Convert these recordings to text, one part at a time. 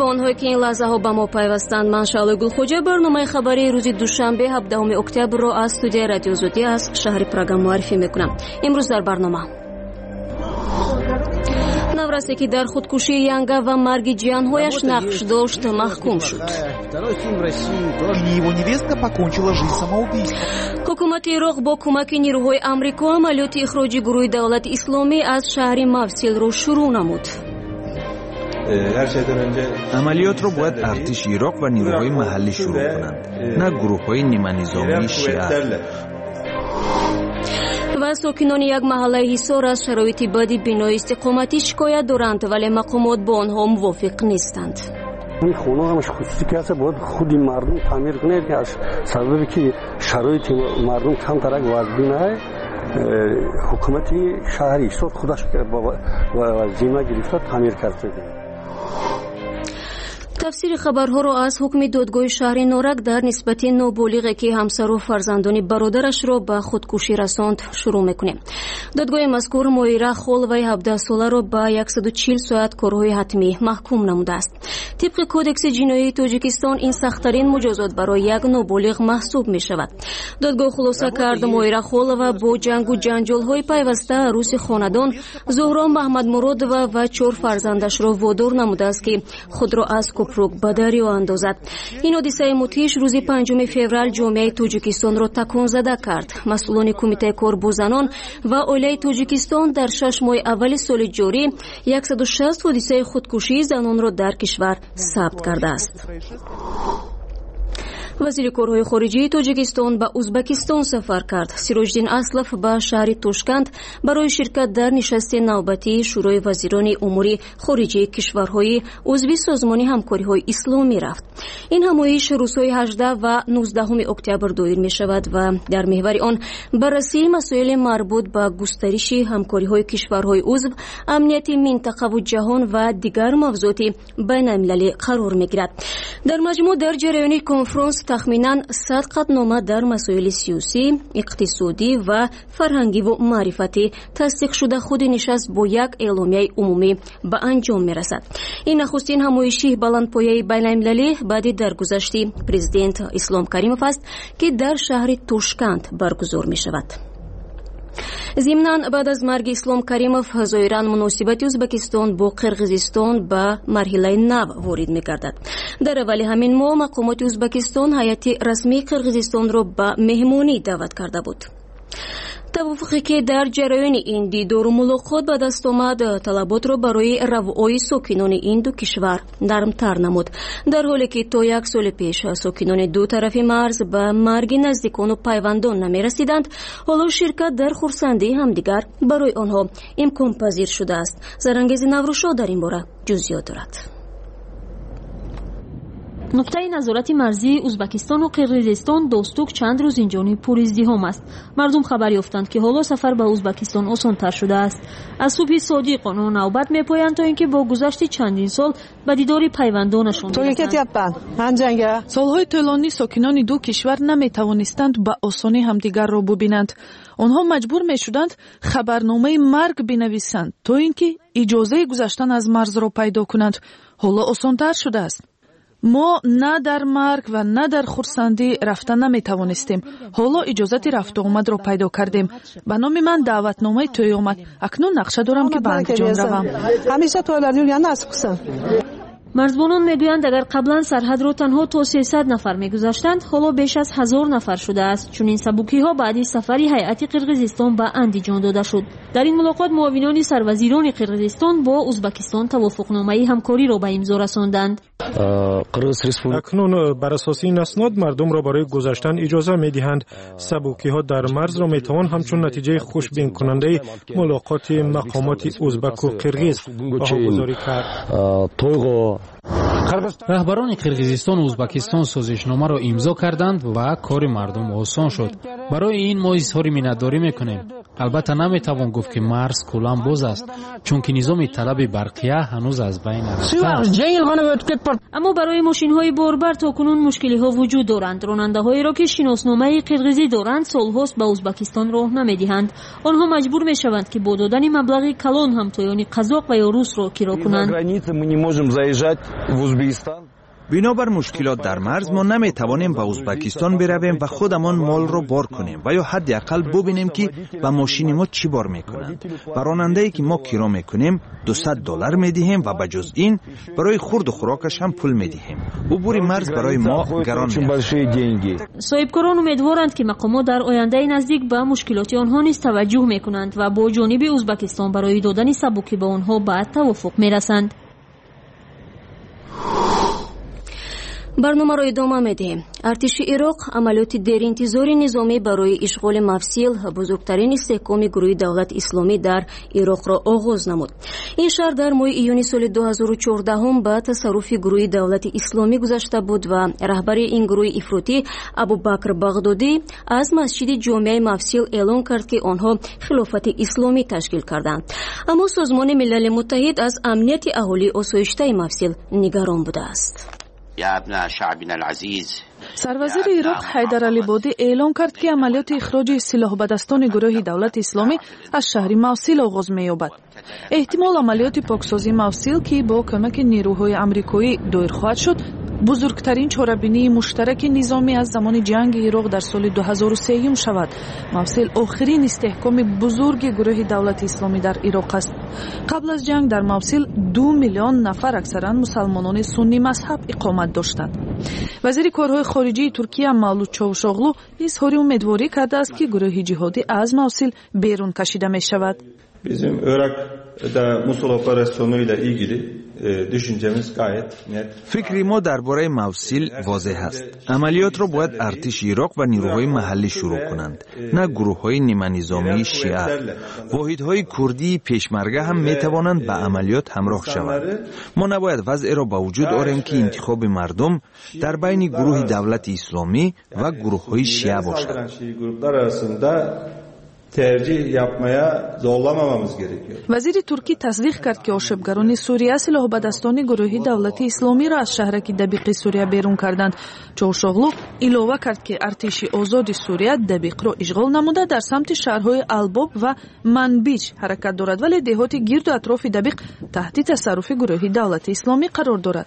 با آنهایی که این لحظه ها به ما پیوستند. من شعله گلخوجه برنامه خبری روز دوشنبه 17 اکتبر را از استودیو رادیو زودی از شهر پراگ معرفی میکنم. امروز در برنامه نورسی که در خودکشی ینگا و مرگ جیانهایش نقش داشت محکوم شد. حکومت عراق با کمک نیروهای آمریکا عملیات اخراج گروه دولت اسلامی از شهر موصل را شروع نمود. عملیات را باید ارتش عراق و نیروهای محلی شروع کنند، نه گروه‌های نیمه نظامی شیعه. و ساکنان یک محله حصار از شرایط بدی بنای استقامتی شکایت دارند، ولی مقامات با آنها موافق نیستند. این خونه همش خصوصی که هست باید خودی مردم تعمیر کنه که از سببی که شرایط مردم کم ترک وضعی حکومت شهری صد خودش با ذمه گرفته تعمیر کرده. تفسیر خبرها را از حکم دادگاه شهر نورک در نسبت نابالغی که همسر و فرزندان برادرش را به خودکشی رساند شروع میکنیم. دادگاه مذکور مویره خولوی 17 ساله را به 140 ساعت کارهای حتمی محکوم نموده است. طبق کودکس جنایی تاجیکستان این سخت‌ترین مجازات برای یک نابالغ محسوب می شود. دادگاه خلاصه کرد مویره خولوی با جنگ و جنجال‌های پیوسته عروس خاندان زهرا محمد مراد و 4 فرزندش را وادار نموده است که خود را از کوپروک به دریا اندازد. این حادثه مدهش روز 5 فوریه جامعه تاجیکستان را تکان زده کرد. مسئولان کمیته کار با زنان و عائله تاجیکستان در 6 ماه اول سال جاری 160 حادثه خودکشی زنان را در کشور ثبت کرده است. وزیر کارهای خارجه تاجیکستان به ازبکستان سفر کرد. سیروجدین اسلف به شهر توشکند برای شرکت در نشست نوبتی شورای وزیران امور خارجه کشورهای عضو سازمان همکاری‌های اسلامی رفت. این همایش روزهای 18 و 19 اکتبر دایر می شود و در محور آن بررسی مسائل مربوط به گسترش همکاری‌های کشورهای عضو، امنیت منطقه و جهان و دیگر موضوعات بین‌المللی قرار می گیرد. در مجموع در جریان کنفرانس تخمیناً 100 قطعنامه در مسائل سیاسی، اقتصادی و فرهنگی و معرفتی تصدیق شده خود نشست با یک اعلامیه عمومی به انجام می رسد. این نخستین همایشی بلندپایه بین‌المللی بعد درگذشت پرزیدنت اسلام کریموف است که در شهر توشکند برگزار می شود. ضمناً بعد از مرگ اسلام کریموف ظاهراً مناسبت ازبکستان با قرقیزستان به مرحله نو وارد می‌گردد. در اول همین ماه مقامات ازبکستان هیئت رسمی قرقیزستان را به مهمانی دعوت کرده بود. توافقی که در جریان این دیدار و ملاقات به دست آمد طلبات را برای رفاه ساکنان این دو کشور نرمتر نمود، در حالی که تا 1 سال پیش ساکنان دو طرف مرز به مرگ نزدیکان و پیوندان نمی رسیدند. حالا شرکت در خرسندی همدیگر برای آنها امکان پذیر شده است. زرنگیز نوروشا در این باره جزئیات دارد. نقطه نظارت مرزی ازبکستان و قرقیزستان دوستوک چند روز اینجانی پر ازدحام است. مردم خبر یافتند که حالا سفر به ازبکستان آسان‌تر شده است. از صبح صادق آنها نوبت می‌پایند تا اینکه با گذشت چندین سال به دیدار پیوندانشان برسند. سالهای طولانی ساکنان دو کشور نمی‌توانستند به آسانی همدیگر را ببینند. آنها مجبور می‌شدند خبرنامه مرگ بنویسند تا اینکه اجازه گذشتن از مرز را پیدا کنند. حالا آسان‌تر شده است. ما نه در مرگ و نه در خرسندی رفتن نمی توانستیم. حالا اجازت رفت و آمد را پیدا کردیم. به نام من دعوتنامه توی آمد. اکنون نقشه دارم که به اندیجان روم. مرزبانان میگویند اگر قبلا سرحد را تنها تا 300 نفر میگذاشتند، حالا بیش از 1000 نفر شده است. چون این سبوکی ها بعدی سفری هیئت قرقیزستان به اندیجان داده شد. در این ملاقات معاونان سروزیران قرقیزستان با ازبکستان توافقنامه همکاری را به امضا رساندند. اکنون بر اساس این اسناد مردم را برای گذشتن اجازه میدهند. سبوکی ها در مرز را میتوان همچون نتیجه خوشبین کننده ملاقات مقامات ازبک و قرقیز برگزار کرد. رهبران قرقیزستان و ازبکستان سازشنامه را امضا کردند و کار مردم آسان شد. برای این ما اظهار منتداری میکنیم. البته نمیتوان گفت که مرز کلا باز است چون که نظام طلب برقیه هنوز از بین رفته است. اما برای ماشین‌های باربر تاکنون مشکلی‌ها وجود دارند. راننده‌هایی را که شناسنامه قرقیزی دارند سال‌هاست به ازبکستان راه نمی‌دهند. آنها مجبور می‌شوند که با دادن مبلغی کلان همتایان قزاق و یا روس را کرا کنند. بنابر مشکلات در مرز ما نمیتوانیم به ازبکستان برویم و خودمان مال را بار کنیم و یا حداقل ببینیم که به ماشین ما چی بار میکنند. و راننده‌ای که ما کرا میکنیم $200 میدهیم و بجز این برای خورد و خوراکش هم پول میدهیم. عبور مرز برای ما گران میاد. صاحبکاران امیدوارند که مقامات در آینده نزدیک به مشکلات آنها نیز توجه میکنند و با جانب ازبکستان برای دادن سبوکی به آنها به توافق میرسند. برنامه را ادامه میدیم. ارتش عراق عملیات دیرانتظاری نظامی برای اشغال مفصل بزرگترین استحکام گروه دولت اسلامی در عراق را آغاز نمود. این شهر در ماه ایون سال 2014 به تصرف گروه دولت اسلامی گذشته بود و رهبر این گروه افراطی ابوبکر بغدادی از مسجد جامع مفصل اعلان کرد که آنها خلافت اسلامی تشکیل کردند. اما سازمان ملل متحد از امنیت اهالی آسایشته مفصل نگران بوده است. سروزیر عراق حیدر علی بادی اعلان کرد که عملیات اخراج سلاح به دستان گروه دولت اسلامی از شهر موصل آغاز می‌یابد. احتمال عملیات پاکسازی موصل که با کمک نیروهای آمریکایی دایر خواهد شد، بزرگترین چاره‌بینی مشترک نظامی از زمان جنگ عراق در سال 2003 شود. موصل آخرین استحکام بزرگ گروه دولت اسلامی در عراق است. قبل از جنگ در موصل 2 میلیون نفر اکثرا مسلمانان سنی مذهب اقامت داشتند. وزیر کارهای خارجه ترکیه مولود چاوشاغلو اظهار امیدواری کرده است که گروه جهادی از موصل بیرون کشیده می شود. Bizim Irak'da Musul operasyonuyla ilgili düşüncemiz gayet net. فکری ما درباره موصل واضح است. عملیات را باید ارتش عراق و نیروهای محلی شروع کنند، نه گروه‌های نیمه نظامی شیعه. واحدهای کردی پیشمرگه هم می‌توانند به عملیات همراه شوند. ما نباید وضع را به وجود آوریم که انتخاب مردم در بین گروه دولت اسلامی و گروه‌های شیعه باشد. tercih yapmaya zorlamamamız gerekiyor. وزیر ترکی تصدیق کرد که آشوبگران سوریه سلاح به دستان گروه دولت اسلامی را از شهرک دبیق سوریه بیرون کردند. چاوشاغلو علاوه کرد که ارتش آزاد سوریه دبیق را اشغال نموده در سمت شهرهای الباب و منبیج حرکت دارد، ولی دهات گرد و اطراف دبیق تحت تصرف گروه دولت اسلامی قرار دارد.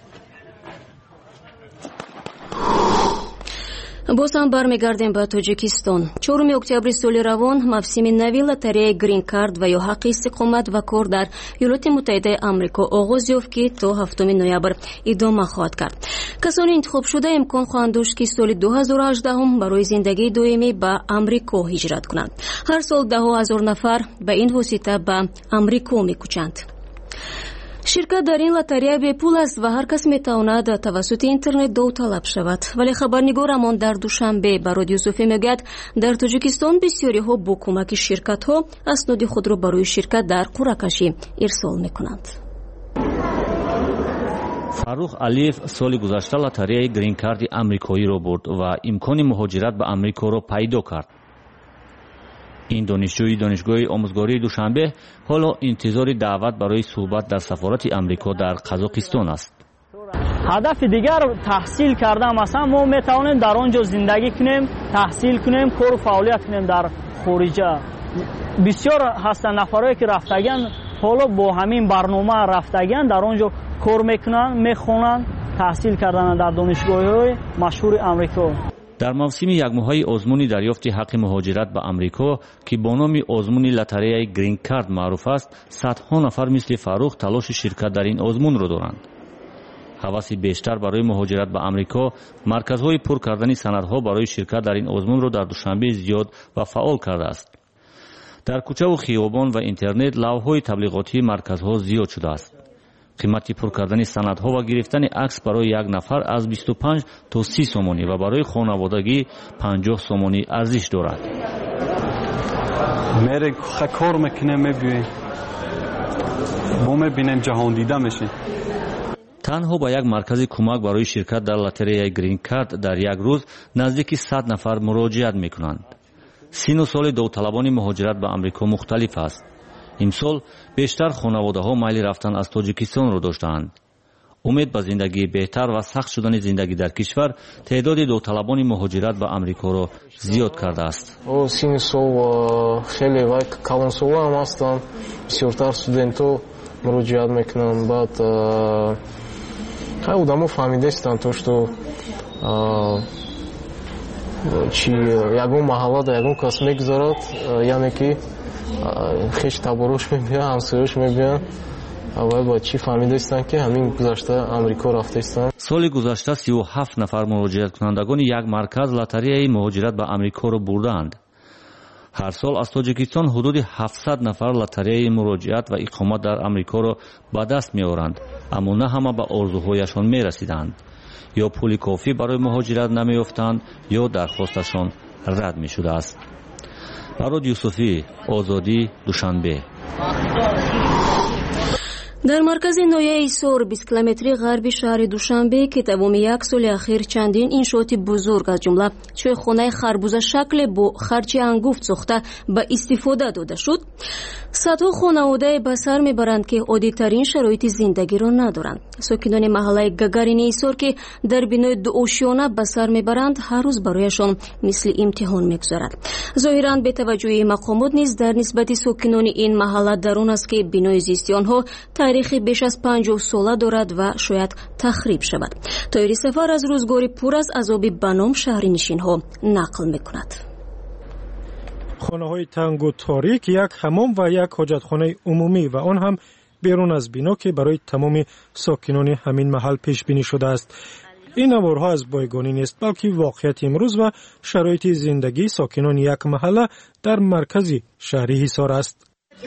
باز هم برمیگردیم به تاجیکستان. 4 اکتبر سال روان موسم نوی لاتاری گرین کارت و یا حق استقامت و کار در ایالات متحده آمریکا آغاز یافت که تا 7 نوامبر ادامه خواهد کرد. کسانی انتخاب شده امکان خواهند داشت که سال 2018 برای زندگی دائمی به آمریکا هجرت کنند. هر سال 10,000 نفر به این واسطه به آمریکا می‌کوچند. شرکت در این لاتاری به پول است و هر کس میتواند توسط اینترنت داوطلب شود. ولی خبرنگار امان در دوشنبه به رادیو صوفی میگوید در تاجیکستان بسیاری ها با کمک شرکت ها اسناد خود را برای شرکت در قرعه کشی ارسال میکنند. فاروق علیف سال گذشته لاتاری گرین کارت آمریکایی را برد و امکان مهاجرت به آمریکا را پیدا کرد. این دانشجوی دانشگاه آموزگاری دوشنبه حالا انتظار دعوت برای صحبت در سفارت آمریکا در قزاقستان است. هدف دیگر تحصیل کردن، مثلا ما میتوانیم در آنجا زندگی کنیم، تحصیل کنیم، کار و فعالیت کنیم در خارجه. بسیار هستند نفرایی که رفتگان حالا با همین برنامه رفتگان در آنجا کار میکنن، میخونن، تحصیل کردن در دانشگاه‌های مشهور آمریکا. در موسم یک ماهه آزمون دریافت حق مهاجرت به آمریکا که با نام آزمون لاتاری گرین کارت معروف است، صدها نفر مثل فاروق تلاش شرکت در این آزمون را دارند. هوس بیشتر برای مهاجرت به آمریکا مرکزهای پر کردن سندها برای شرکت در این آزمون را در دوشنبه زیاد و فعال کرده است. در کوچه و خیابان و اینترنت لوحه‌های تبلیغاتی مرکزها زیاد شده است. قیمت پر کردن سندها و گرفتن عکس برای یک نفر از 25 تا 30 سومانی و برای خانوادگی 50 سومانی ارزش دارد. میره کار میکنه، میبینیم میبینیم جهان دیده میشه. تنها با یک مرکز کمک برای شرکت در لاتاری گرین کارت در یک روز نزدیک 100 نفر مراجعت میکنند. сину соли довталабони муҳоҷират ба амрико мухталиф аст. имсол бештар хонаводаҳо майли рафтан аз тоҷикистонро доштаанд. умед ба зиндагии беҳтар ва сахт шудани зиндагӣ дар кишвар теъдоди довталабони муҳоҷират ба амрикоро зиёд кардааст. сини сол хеле вай калонсолам ҳастам. бисёртар студентҳо муроҷиат мекунанд. баъд хай одамо фаҳмидаистанд то што чи ягон маҳалла дар ягон кас мегузарад, яъне ки хеш таборош мебиян, ҳамсоёш мебиян. аввал ба чӣ фаҳмидаистанд ки ҳамин гузашта амрико рафтаистанд. соли гузашта 37 нафар муроҷиаткунандагони як марказ лотареяи муҳоҷират ба амрикоро бурдаанд. ҳар сол аз тоҷикистон ҳудуди 700 нафар лотареяи муроҷиат ва иқомат дар амрикоро ба даст меоранд, аммо на ҳама ба орзуҳояшон мерасиданд. ё пули кофӣ барои муҳоҷират намеёфтанд, ё дархосташон рад мешудааст. барод юсуфӣ, озодӣ, душанбе. дар маркази ноҳияи Исор 20 километри ғарби шаҳри Душанбе ки тамоми як соли ахир чандин иншооти бузург аз ҷумла чойхонаи харбузашакле бо харчи ангуфт сохта ба истифода дода шуд, садҳо хонавода ба сар мебаранд ки оддитарин шароити зиндагиро надоранд. сокинони маҳаллаи Гагарини Исор ки дар бинои дуошёна ба сар мебаранд, ҳар рӯз барояшон мисли имтиҳон мегузарад. зоҳиран бетаваҷҷӯҳии мақомот низ дар нисбати сокинони ин маҳалла дар он аст ки бинои зисти онҳо таърихи беш аз 50 сола дорад ва шояд тахриб шавад. тоири сафар аз рӯзгори пур аз азоби ба ном шаҳринишинҳо нақл мекунад. хонаҳои тангу торик, як ҳамом ва як ҳоҷатхонаи умумӣ ва он ҳам берун аз бино ки барои тамоми сокинони ҳамин маҳал пешбинӣ шудааст. ин наворҳо аз бойгонӣ нест, балки воқеияти имрӯз ва шароити зиндагии сокинони як маҳалла дар маркази шаҳри Ҳисор аст.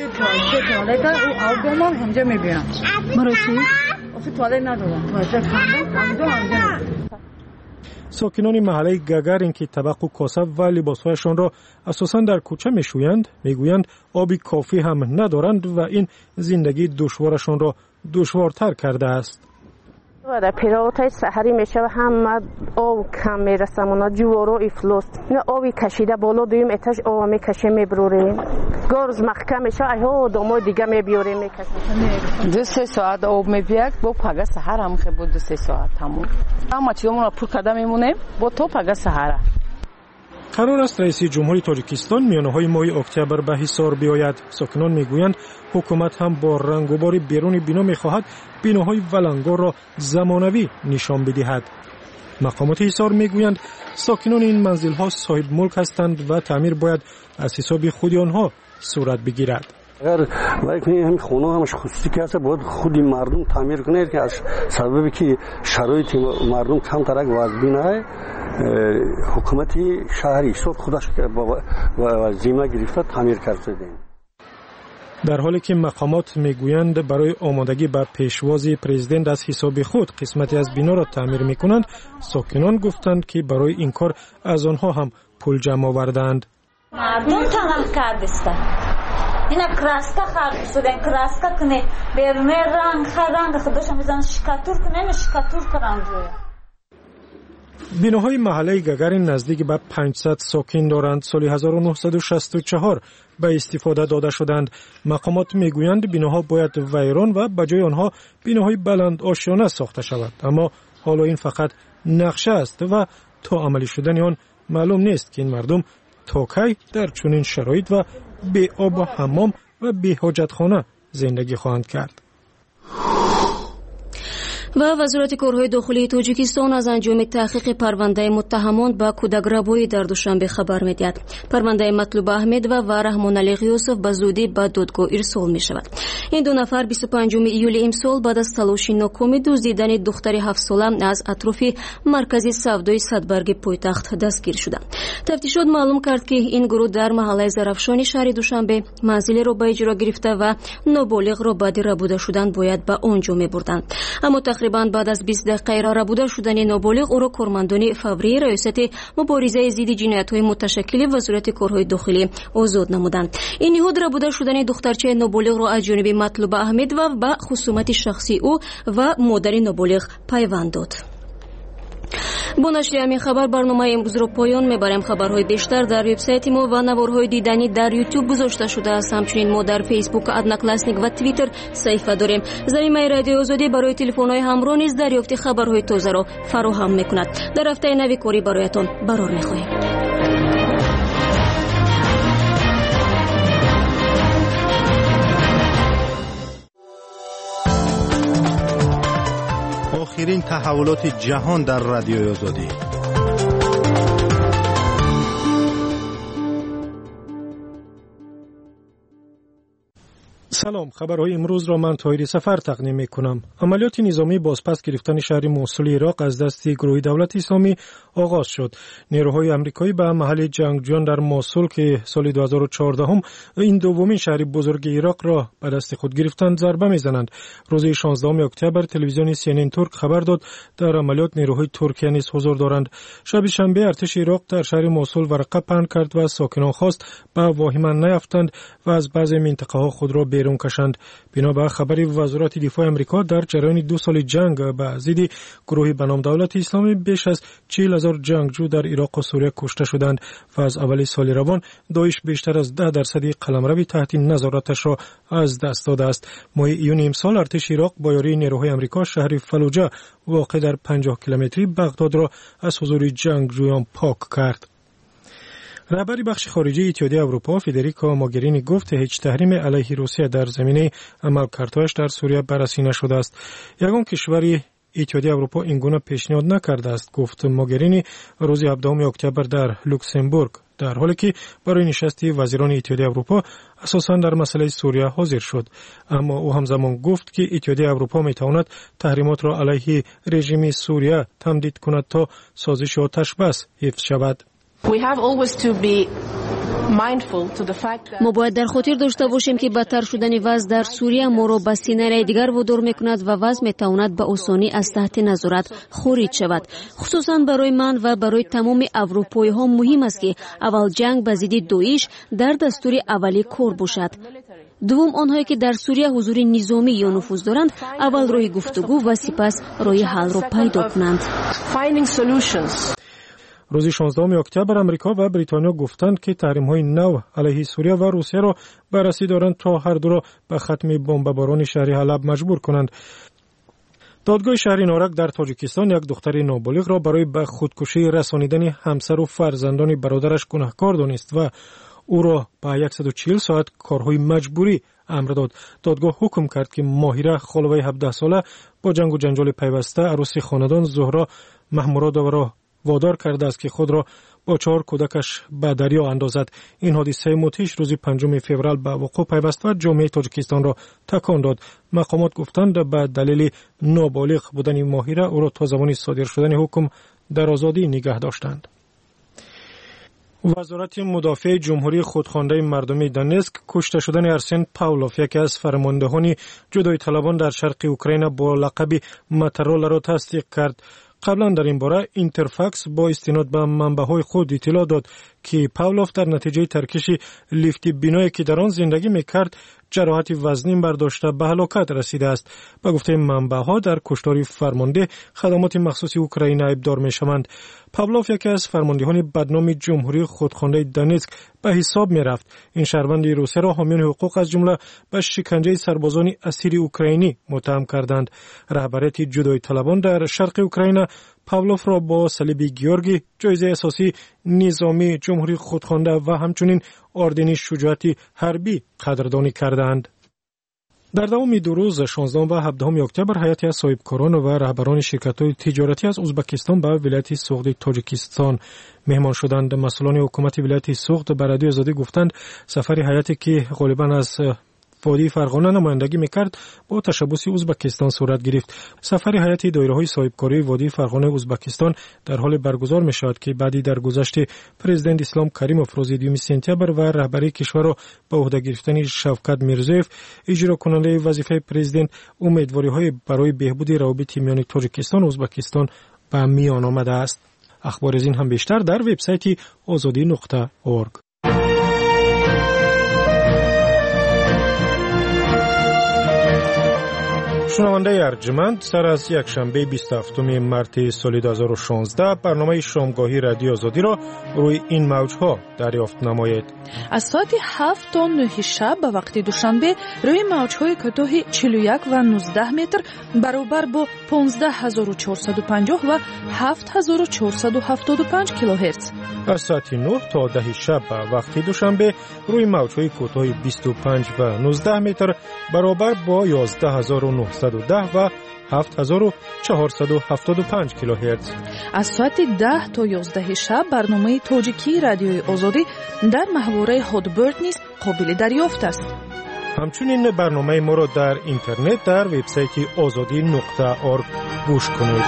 сокинони маҳаллаи Гагарин ки табақу коса ва либосҳояшонро асосан дар кӯча мешӯянд, мегӯянд оби кофӣ ҳам надоранд ва ин зиндагии душворашонро душвортар кардааст. در پیروتای سحری میشه و هم آب کم میرسه اونا جوارو افلاس نه آبی کشیده بالا دویم اتش آب میکشه میبروریم گارز محکم میشه ایها دامای دیگه میبیوریم میکشه 2-3 ساعت آب میبیاد با پگه سحر هم خیلی بود 2-3 ساعت تموم اما چیزمون رو پر کده میمونیم با تو پگه سحر. قرار است رئیس جمهوری تاجیکستان میانه‌های ماه اکتبر به حصار بیاید. ساکنان میگویند حکومت هم با رنگ و بار بیرون بنا میخواهد بناهای ولنگار را زمانوی نشان بدهد. مقامات حصار میگویند ساکنان این منزل‌ها صاحب ملک هستند و تعمیر باید از حساب خود آنها صورت بگیرد. اگر ولی همین خونه همش خصوصی که هست باید خودی مردم تعمیر کنه که از سببی که شرایط مردم کم ترک واجبی نه حکومت شهری صد خودش با ذمه گرفته تعمیر کرده. در حالی که مقامات میگویند برای آمادگی به پیشواز پرزیدنت از حساب خود قسمتی از بنا را تعمیر میکنند، ساکنان گفتند که برای این کار از آنها هم پول جمع آوردند. مردم تنها کردستند. اینا کراسکا خرد شدن کراسکا کنه بیرون رنگ خودش میزنن شکاتور کنه شکاتور کردن روی. بیناهای محله گگرین نزدیک به 500 ساکن دارند. سال 1964 به استفاده داده شدند. مقامات میگویند بیناها باید ویران و بجای آنها بیناهای بلند آشیانه ساخته شود. اما حالا این فقط نقشه است و تا عملی شدن آن معلوم نیست که این مردم تا کی در چنین شرایط و بی آب و حمام و بی حاجتخانه زندگی خواهند کرد. و وزارت کارهای داخلی تاجیکستان از انجام تحقیق پرونده متهمان به کودک‌ربایی در دوشنبه خبر می‌دهد. پرونده مطلوب احمد و رحمان علی یوسف به زودی به دادگاه ارسال می‌شود. این دو نفر 25 ایول امسال بعد از تلاش ناکام دزدیدن دختر 7 ساله از اطراف مرکز سودای صدبرگ پایتخت دستگیر شدند. تفتیشات معلوم کرد که این گروه در محله زرافشان شهر دوشنبه منزل را به اجرا گرفته و نابالغ را بعد ربوده شدن باید به آنجا می‌بردند. اما تقریباً بعد از 20 دقیقه ربوده شدن نابالغ او را کارمندان فوری ریاست مبارزه ضد جنایت‌های متشکل وزارت کارهای داخلی آزاد نمودند. این نهاد ربوده شدن دخترچه نابالغ را از جانب مطلوب احمد و به خصومت شخصی او و مادر نابالغ پیوند داد. با نشر همین خبر برنامه امروز را پایان میبریم. خبرهای بیشتر در وبسایت ما و نوارهای دیدنی در یوتیوب گذاشته شده است. همچنین ما در فیسبوک ادناکلاسنیک و توییتر صفحه داریم. زمینه رادیو آزادی برای تلفن‌های همراه نیز دریافت خبرهای تازه را فراهم میکند. در هفته نوی کاری برایتان برار میخواهیم. آخرین تحولات جهان در رادیو آزادی. سلام، خبرهای امروز را من طاهری سفر تقدیم می‌کنم. عملیات نظامی بازپس گرفتن شهر موصل عراق از دست گروه دولت اسلامی آغاز شد. نیروهای آمریکایی به محل جنگجویان در موصل که سال 2014 این دومین شهر بزرگ عراق را به دست خود گرفتند ضربه می‌زنند. روز 16 اکتبر تلویزیون CNN ترک خبر داد در عملیات نیروهای ترکیه نیز حضور دارند. شب شنبه ارتش عراق در شهر موصل ورقه پهن کرد و ساکنان خواست به واهمه نیفتند و از بعضی منطقه‌ها خود را بیرون کشند. بنا به خبر وزارت دفاع آمریکا در جریان 2 سال جنگ به ضد گروهی به نام دولت اسلامی بیش از 40,000 جنگجو در عراق و سوریه کشته شدند و از اول سال روان داعش بیشتر از 10% قلمرو تحت نظارتش را از دست داده است. ماه ایون امسال ارتش عراق با یاری نیروهای آمریکا شهر فلوجه واقع در 50 کیلومتری بغداد را از حضور جنگجویان پاک کرد. رهبر بخش خارجی اتحادیه اروپا فدریکا موگرینی گفت هیچ تحریم علیه روسیه در زمینه عملکردهایش در سوریه بررسی نشده است. یگان کشوری اتحادیه اروپا این گونه پیشنهاد نکرده است، گفت موگرینی روز 17 اکتبر در لوکسمبورگ، در حالی که برای نشست وزیران اتحادیه اروپا اساساً در مسئله سوریه حاضر شد. اما او همزمان گفت که اتحادیه اروپا میتواند تحریمات را علیه رژیم سوریه تمدید کند تا سازش آتش بس حفظ شود. ما باید در خاطر داشته باشیم که بدتر شدن وضع در سوریه ما را به سینه دیگر وادار میکند و وضع میتواند به آسانی از تحت نظارت خارج شود. خصوصا برای من و برای تمام اروپایی ها مهم است که اول جنگ به ضد داعش در دستور اولی کار باشد. دوم آنهایی که در سوریه حضور نظامی یا نفوذ دارند اول راه گفتگو و سپس راه حل را پیدا کنند. روز 16 اکتبر آمریکا و بریتانیا گفتند که تحریم‌های نو علیه سوریه و روسیه را بررسی دارند تا هر دو را به ختم بمباران شهر حلب مجبور کنند. دادگاه شهر نارک در تاجیکستان یک دختر نابالغ را برای به خودکشی رسانیدن همسر و فرزندان برادرش گناهکار دانست و او را به 140 ساعت کارهای مجبوری امر داد. دادگاه حکم کرد که ماهره خانواده 17 ساله با جنگ و جنجال پیوسته عروس خاندان زهرا محمودآوا را وادار کرده است که خود را با 4 کودکش به دریا اندازد. این حادثه مدهش روز 5 فوریه به وقوع پیوست و جامعه تاجیکستان را تکان داد. مقامات گفتند به دلیل نابالغ بودن ماهره او را تا زمان صادر شدن حکم در آزادی نگه داشتند. وزارت مدافع جمهوری خودخوانده مردمی دونتسک کشته شدن ارسن پاولوف، یکی از فرماندهان جدایی طلبان در شرق اوکراین با لقب ماترول را تصدیق کرد. قبلا در این باره اینترفاکس با استناد به منبع‌های خود اطلاع داد که پاولوف در نتیجه ترکش لیفت بینایی که در آن زندگی میکرد جراحت وزنی برداشته به هلاکت رسیده است. به گفته منبع‌ها در کشتار فرمانده خدمات مخصوص اوکراین ابدار میشوند. پاولوف یکی از فرماندهان بدنام جمهوری خودخوانده دونتسک به حساب میرفت. این شهروند روسیه را حامیان حقوق از جمله به شکنجه سربازان اسیر اوکراینی متهم کردند. رهبریت جدایی طلبان در شرق اوکراین پاولوف را با صلیب گیورگی، جایزه اساسی نظامی جمهوری خودخوانده و همچنین اردن شجاعت حربی قدردانی کردند. در دوام 2 روز 16 و 17 اکتبر هیئتی از صاحبکاران و رهبران شرکت‌های تجارتی از ازبکستان به ولایت سوغد تاجیکستان مهمان شدند. مسئولان حکومت ولایت سوغد به رادیو آزادی گفتند سفر هیئتی که غالباً از وادی فرغانه نمایندگی میکرد با تشبث ازبکستان صورت گرفت. سفر هیئت دایره‌های صاحبکاری وادی فرغانه ازبکستان در حال برگزار میشود که بعدی در گذشت پرزیدنت اسلام کریموف روز 2 سپتامبر و رهبری کشور را به عهده گرفتن شوکت میرزیوف اجرا کننده وظیفه پرزیدنت امیدواری‌های برای بهبود روابط میان تاجیکستان و ازبکستان به میان آمده است. اخبار از این هم بیشتر در وبسایت azadi.org. شنونده ارجمند، سر از یک شنبه 27 مارس سال 2016 برنامه شامگاهی رادیو آزادی را روی این موجها دریافت نمایید. از ساعت 7 تا 9 شب به وقت دوشنبه روی موجهای کوتاه 41 و 19 متر برابر با 15450 و 7475 کیلوهرتز. از ساعت 9 تا 10 شب به وقت دوشنبه روی موجهای کوتاه 25 و 19 متر برابر با 11910 و 7475 کیلوهرتز. از ساعت 10 تا 11 شب برنامه تاجیکی رادیوی آزادی در محوره هودبرد نیز قابل دریافت است. همچنین برنامه ما را در اینترنت در وبسایت azadi.org گوش کنید.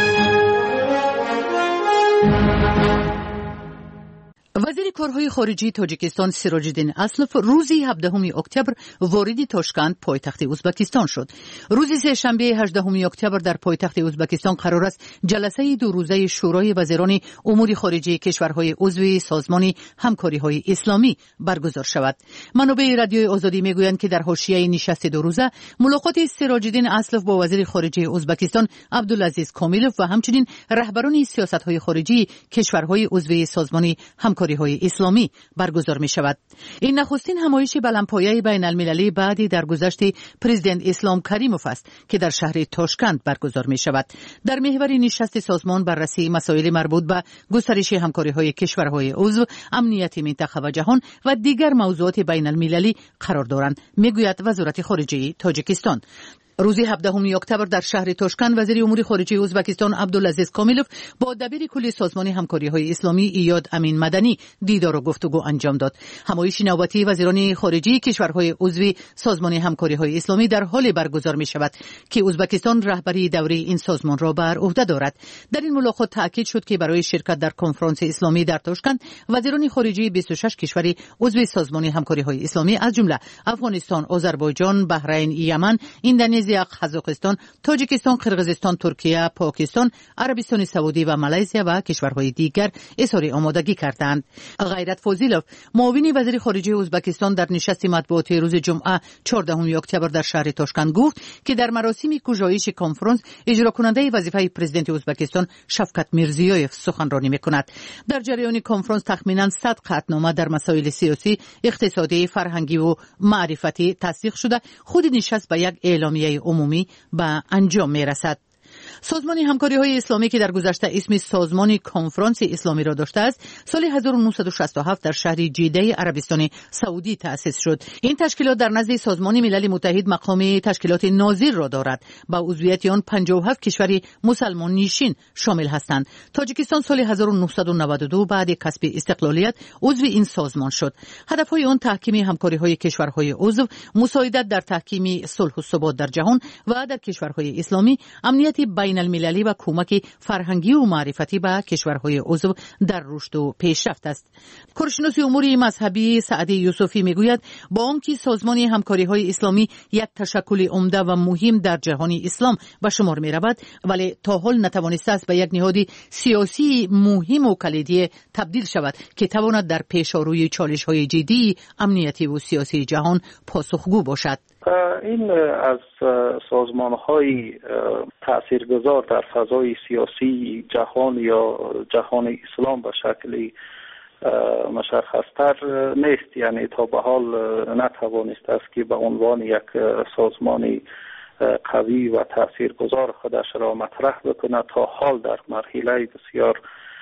وزیر کارهای خارجی تاجیکستان سیراج‌الدین اسلف روزی 17 اکتبر وارد تاشکند پایتخت ازبکستان شد. روز سه‌شنبه 18 اکتبر در پایتخت ازبکستان قرار است جلسه دو روزه شورای وزیران امور خارجه کشورهای عضو سازمان همکاری‌های اسلامی برگزار شود. منابع رادیوی آزادی میگویند که در حاشیه نشست دو روزه ملاقات سیراج‌الدین اسلف با وزیر خارجه ازبکستان عبدالعزیز کامیلوف و همچنین رهبران سیاست‌های خارجی کشورهای عضو سازمان همکاری‌های اسلامی برگزار می شود. این نخستین همایش بلندپایه بین المللی بعد درگذشت پرزیدنت اسلام کریموف است که در شهر تاشکند برگزار می شود. در محور نشست سازمان بررسی مسائل مربوط به گسترش همکاری‌های کشورهای عضو، امنیت منطقه و جهان و دیگر موضوعات بین المللی قرار دارند، میگوید وزارت خارجه تاجیکستان. روز 17 اکتبر در شهر تاشکند وزیر امور خارجه ازبکستان عبدالعزیز کامیلوف با دبیر کل سازمان همکاری‌های اسلامی ایاد امین مدنی دیدار و گفتگو انجام داد. همایش نوبتی وزیران خارجه کشورهای عضو سازمان همکاری‌های اسلامی در حال برگزار می‌شود که ازبکستان رهبری دوره این سازمان را بر عهده دارد. در این ملاقات تاکید شد که برای شرکت در کنفرانس اسلامی در تاشکند وزیران خارجه 26 کشور عضو سازمان همکاری‌های اسلامی از جمله افغانستان، آذربایجان، بحرین، یمن، اندونزی، قزاقستان، تاجیکستان، قرقیزستان، ترکیه، پاکستان، عربستان سعودی و مالزی و کشورهای دیگر اظهار آمادگی کردند. غیرت فاضلوف، معاون وزیر خارجه ازبکستان در نشست مطبوعاتی روز جمعه 14 اکتبر در شهر تاشکند گفت که در مراسم گشایش کنفرانس اجرا کننده وظیفه پرزیدنت ازبکستان شفقت میرزیویف سخنرانی میکند. در جریان کنفرانس تخمینا 100 قطعنامه در مسائل سیاسی، اقتصادی، فرهنگی و معرفتی تصدیق شده. خود نشست به یک اعلامیه عمومی به انجام میرسد. سازمان همکاری‌های اسلامی که در گذشته اسم سازمان کنفرانس اسلامی را داشته است، سال 1967 در شهر جده عربستان سعودی تأسیس شد. این تشکیلات در نزد سازمان ملل متحد مقام تشکیلات ناظر را دارد. با عضویت آن 57 کشور مسلمان نشین شامل هستند. تاجیکستان سال 1992 بعد کسب استقلالیت عضو این سازمان شد. هدف‌های آن تحکیم همکاری‌های کشورهای عضو، مساعدت در تحکیم صلح و ثبات در جهان و در کشورهای اسلامی، امنیت بین المللی و کمک فرهنگی و معرفتی به کشورهای عضو در رشد و پیشرفت است. کارشناس امور مذهبی سعدی یوسفی میگوید با آنکه سازمان همکاری‌های اسلامی یک تشکل عمده و مهم در جهان اسلام به شمار می‌رود، ولی تا حال نتوانسته است به یک نهاد سیاسی مهم و کلیدی تبدیل شود که تواند در پیش‌روی چالش‌های جدی امنیتی و سیاسی جهان پاسخگو باشد. این از سازمان‌های تاثیرگذار در فضای سیاسی جهان یا جهان اسلام به شکلی مشخص‌تر نیست، یعنی تا به حال نتوانسته است که به عنوان یک سازمان قوی و تاثیرگذار خودش را مطرح بکنه. تا حال در مرحله بسیار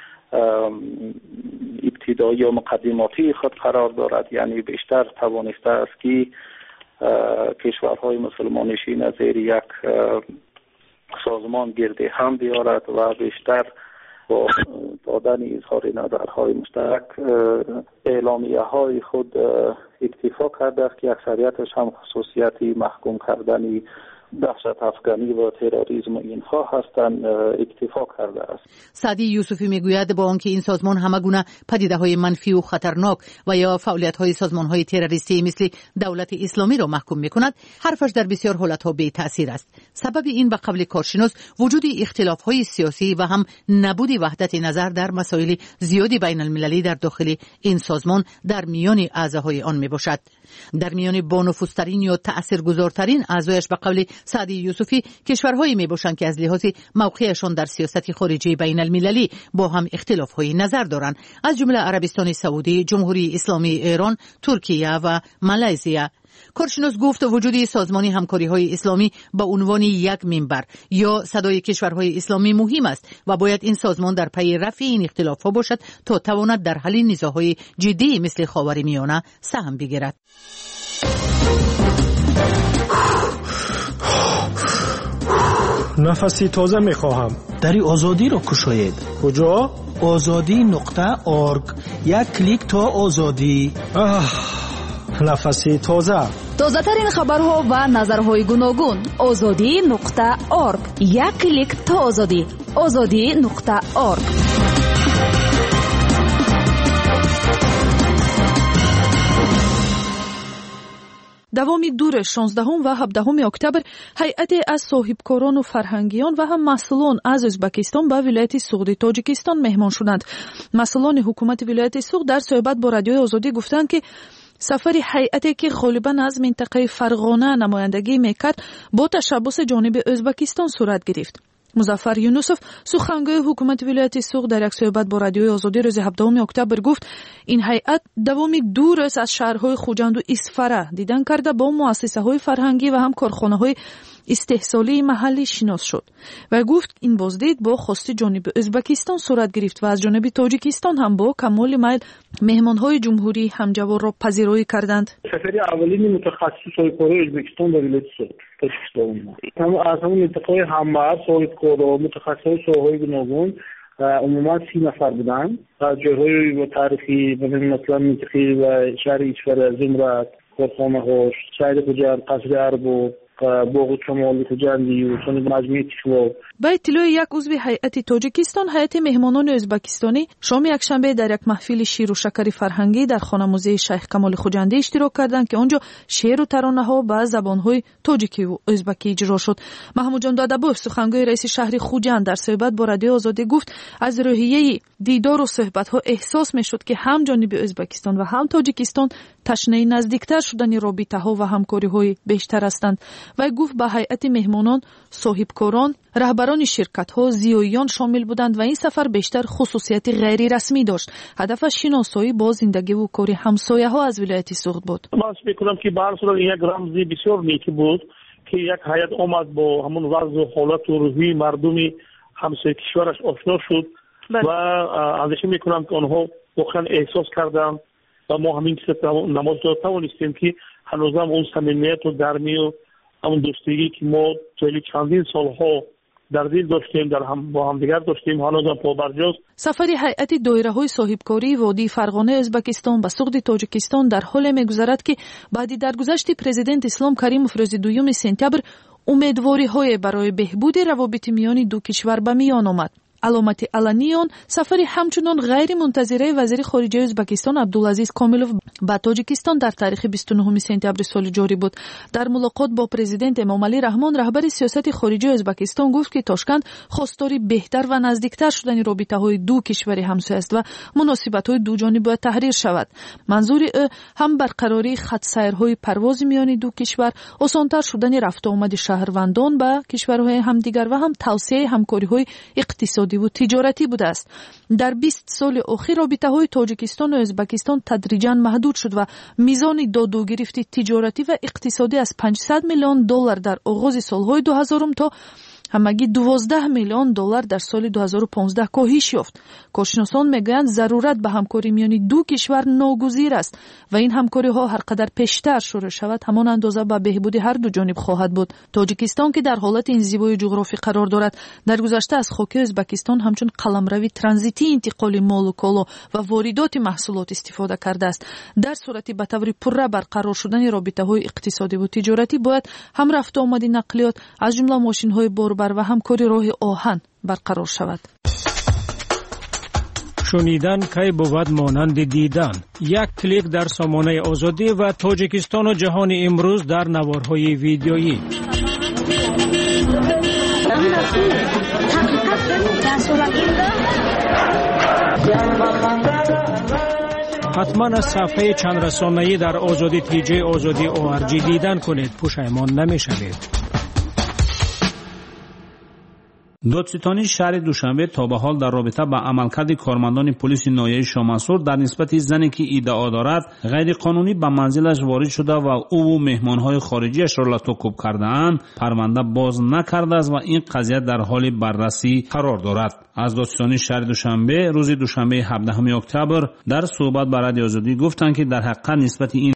ابتدایی و مقدماتی خود قرار دارد، یعنی بیشتر توانسته است که کشورهای مسلمان نشین زیر یک سازمان گرد هم بیارد و بیشتر با دادن اظهار نظرهای مشترک اعلامیه های خود اکتفا کرده است که اکثریتش هم خصوصیتی محکوم کردنی دهشت افغانی و تروریسم اینها هستند اکتفا کرده است. سعدی یوسفی میگوید با آنکه این سازمان همه گونه پدیده‌های منفی و خطرناک و یا فعالیت‌های سازمان‌های تروریستی مثل دولت اسلامی را محکوم می‌کند، حرفش در بسیار حالت‌ها بی تأثیر است. سبب این به قول کارشناس وجود اختلاف‌های سیاسی و هم نبود وحدت نظر در مسائل زیادی بین المللی در داخل این سازمان در میان اعضاهای آن میباشد. در میان بانفوذترین یا تأثیرگذارترین اعضایش به قول سعدی یوسفی کشورهایی میباشند که از لحاظ موقعشان در سیاست خارجی بین المللی با هم اختلافهای نظر دارند، از جمله عربستان سعودی، جمهوری اسلامی ایران، ترکیه و مالزی. کارشناس گفت وجود سازمان همکاری‌های اسلامی به عنوان یک منبر یا صدای کشورهای اسلامی مهم است و باید این سازمان در پی رفع این اختلاف‌ها باشد تا تواند در حل نزاع‌های جدی مثل خاورمیانه سهم بگیرد. نفسی تازه می‌خواهم. دری آزادی را گشایید. کجا؟ azadi.org. یک کلیک تا آزادی. نفسی تازه. تازه‌ترین خبرها و نظرهای گوناگون. azadi.org. یک کلیک تا آزادی. azadi.org. دوامی دور 16 و 17 اکتبر هیئت از صاحبکاران و فرهنگیان و هم مسئولان از ازبکستان به ولایت سوغد تاجیکستان مهمان شدند. مسئولان حکومت ولایت سوغد در صحبت با رادیوی آزادی گفتند که سفر هیئتی که غالباً از منطقه فرغانه نمایندگی میکرد با تشبث جانب ازبکستان صورت گرفت. مظفر یونسوف سخنگوی حکومت ولایت سوغد در یک صحبت با رادیوی آزادی روز 17 اکتبر گفت این هیئت دوامی دور است از شهرهای خوجند و اسفره دیدن کرده با مؤسسه‌های فرهنگی و هم کارخانه‌های استحصالی محلی شناس شد و گفت این بازدید با خواست جانب ازبکستان صورت گرفت و از جانب تاجیکستان هم با کمال میل مهمان‌های جمهوری همجوار را پذیرایی کردند. سفری اولین متخصص کارهای ازبکستان در ولایت سوغد تاجیکستان از همون منطقه همبر صاحبکار و متخصص شاههای گوناگون عموما 30 نفر بودند از جاهای تاریخی مثلا منطقی و شهر ایشور زمرد کارخانه‌ها شهر خوجند قصر ارباب باغ کمال خوجندی و سند مجموعه تشواب. با اطلاع یک عضو هیئت تاجیکستان هیئت مهمانان ازبکستانی شام یکشنبه در یک محفل شیر و شکر فرهنگی در خانه موزه شیخ کمال خوجندی اشتراک کردند که آنجا شعر و ترانه‌ها به زبان‌های تاجیکی و ازبکی اجرا شد. محمود جان دادابوف سخنگوی رئیس شهر خوجند در صحبت با رادیو آزادی گفت از روحیه دیدار و صحبت‌ها احساس می‌شد که هم جانب ازبکستان و هم تاجیکستان تشنه نزدیکتر شدن رابطه‌ها و همکاری‌های بیشتر هستند و گفت به هیئت مهمانان صاحبکاران رهبران شرکت‌ها زیاییان شامل بودند و این سفر بیشتر خصوصیت غیر رسمی داشت. هدفش شناسایی با زندگی و کار همسایه‌ها از ولایت سوغد بود. من فکر می‌کنم که به هر صورت یک رمزی بسیار نیکی بود که یک هیئت آمد با همون وضع و حالت و روحی مردم همسایه کشورش آشنا شد و اندیشه می‌کنم که آنها واقعا احساس کردند و ما همین که نماز توانستیم که هنوز هم اون صمیمیت و گرمی و همون دوستگی که ما طوری چندین سالها در دل داشتیم با هم دیگر داشتیم هنوز هم پابرجاست. سفر هیئت دایره‌های صاحبکاری وادی فرغانه ازبکستان به سوغد تاجیکستان در حال می‌گذرد که بعد درگذشت پرزیدنت اسلام کریموف روز 2 سپتامبر امیدواری‌های برای بهبود روابط میان دو کشور به میان آمد. علامت علنی آن سفر همچنان غیر منتظره وزیر خارجه ازبکستان عبدالعزیز کاملوف به تاجیکستان در تاریخ 29 سپتامبر سال جاری بود. در ملاقات با پرزیدنت امامعلی رحمان رهبر سیاست خارجه ازبکستان گفت که تاشکند خواستار بهتر و نزدیکتر شدن رابطه‌های دو کشور همسایه است و مناسبت‌های دو جانبه باید تحریر شود. منظور هم برقراری خط سیرهای پرواز میان دو کشور، آسان‌تر شدن رفت و آمد شهروندان به کشورهای همدیگر و هم توسعه همکاری‌های اقتصادی و تجارتی بوده است. در 20 سال اخیر رابطه‌های تاجیکستان و ازبکستان تدریجاً محدود شد و میزان داد و گرفت تجارتی و اقتصادی از 500 میلیون دلار در آغاز سالهای 2000 تا همگی 12 میلیون دلار در سال 2015 کاهش یافت. کارشناسان میگویند ضرورت به همکاری میان دو کشور ناگزیر است و این همکاری ها هر قدر پیشتر شروع شود همان اندازه به بهبود هر دو جانب خواهد بود. تاجیکستان که در حالت انزوای جغرافی قرار دارد در گذشته از خاک ازبکستان همچون قلمروی ترانزیتی انتقال مال و کالا و واردات محصولات استفاده کرده است. در صورتی به طور پرره برقرار شدن رابطه های اقتصادی و تجارتی باید هم رفت و آمد نقلیات از جمله ماشین های باربر و همکاری راه آهن برقرار شود. شنیدن کی بود مانند دیدن. یک کلیک در سامانه آزادی و تاجیکستان و جهان امروز در نوارهای ویدیویی. حتما از صفحه چند رسانه‌ای در آزادی تیجی آزادی ORG دیدن کنید، پشیمان نمی‌شوید. دادستانی شهر دوشنبه تا به حال در رابطه با عملکرد کارمندان پلیس ناحیه شامنصور در نسبت زنی که ادعا دارد غیر قانونی به منزلش وارد شده و او و مهمانهای خارجیش را لطوکوب کرده‌اند پرونده باز نکرده است و این قضیه در حال بررسی قرار دارد. از دادستانی شهر دوشنبه روز دوشنبه 17 اکتبر در صحبت با رادیو آزادی گفتند که در حقیقت نسبت این